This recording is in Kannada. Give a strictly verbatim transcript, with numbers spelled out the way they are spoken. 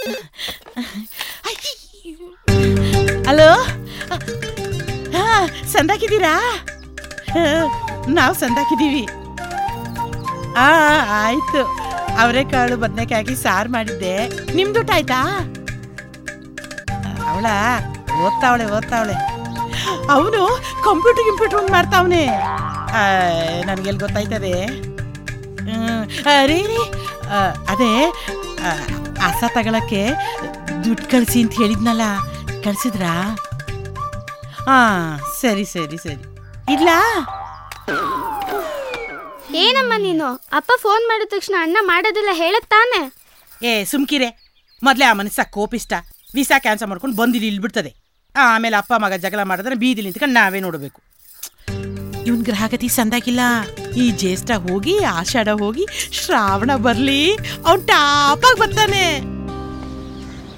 ಹಲೋ, ಹಾ ಸಂದಾಕಿದ್ದೀರಾ? ನಾವು ಸಂದಾಕಿದ್ದೀವಿ. ಆ ಆಯ್ತು. ಅವರೆಕಾಳು ಬದನೆಕಾಯಿ ಸಾರು ಮಾಡಿದ್ದೆ. ನಿಮ್ದು ಊಟ ಆಯ್ತಾ? ಅವಳ ಓದ್ತಾವಳೆ ಓದ್ತಾವಳೆ ಅವನು ಕಂಪ್ಯೂಟರ್ ಗಿಂಪ್ಯೂಟರ್ ಒಂದು ಮಾಡ್ತಾವನೆ. ನನಗೆಲ್ಲಿ ಗೊತ್ತಾಯ್ತದೆ. ರೀ ಅದೇ ಹಸ ತಗೊಳಕ್ಕೆ ದುಡ್ಡು ಕಳಿಸಿ ಅಂತ ಹೇಳಿದ್ನಲ್ಲ, ಕಳಿಸಿದ್ರಾ? ಹಾಂ ಸರಿ ಸರಿ ಸರಿ, ಇಲ್ಲ. ಏನಮ್ಮ ನೀನು? ಅಪ್ಪ ಫೋನ್ ಮಾಡಿದ ತಕ್ಷಣ ಅಣ್ಣ ಮಾಡೋದಿಲ್ಲ ಹೇಳತ್ತಾನೆ. ಏ ಸುಮ್ಕಿರೆ, ಮೊದಲೇ ಆ ಮನಸ್ಸ ಕೋಪಿಷ್ಟ. ವೀಸಾ ಕ್ಯಾನ್ಸಲ್ ಮಾಡ್ಕೊಂಡು ಬಂದಿಲ್ಲಿ ಇಲ್ಬಿಡ್ತದೆ. ಆಮೇಲೆ ಅಪ್ಪ ಮಗ ಜಗಳ ಮಾಡಿದ್ರೆ ಬೀದಿಲಿ ನಿಂತ್ಕೊಂಡು ನಾವೇ ನೋಡಬೇಕು. ಇವನ್ ಗ್ರಹಗತಿ ಸಂದಾಗಿಲ್ಲ. ಈ ಜ್ಯೇಷ್ಠ ಹೋಗಿ ಆಷಾಢ ಹೋಗಿ ಶ್ರಾವಣ ಬರ್ಲಿ ಅವ್ನು ಟಾಪಾಗಿ ಬರ್ತಾನೆ.